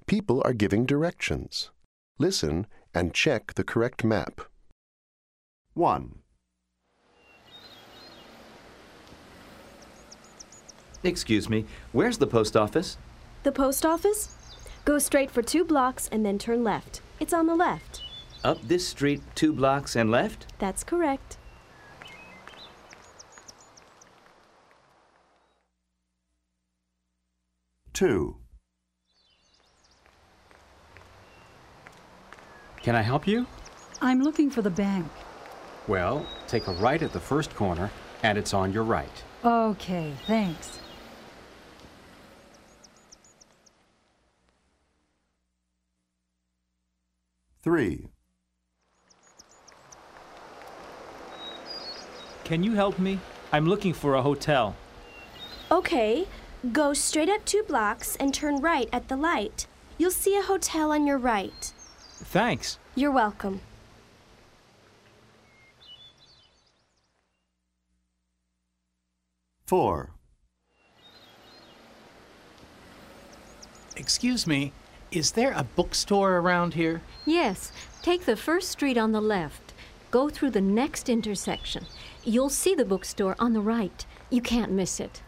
People are giving directions. Listen and check the correct map. 1. Excuse me, where's the post office? The post office? Go straight for 2 blocks and then turn left. It's on the left. Up this street 2 blocks and left? That's correct. 2. Can I help you? I'm looking for the bank. Well, take a right at the first corner, and it's on your right. Okay, thanks. 3. Can you help me? I'm looking for a hotel. Okay, go straight up 2 blocks and turn right at the light. You'll see a hotel on your right. Thanks. You're welcome. 4. Excuse me, is there a bookstore around here? Yes, take the first street on the left. Go through the next intersection. You'll see the bookstore on the right. You can't miss it.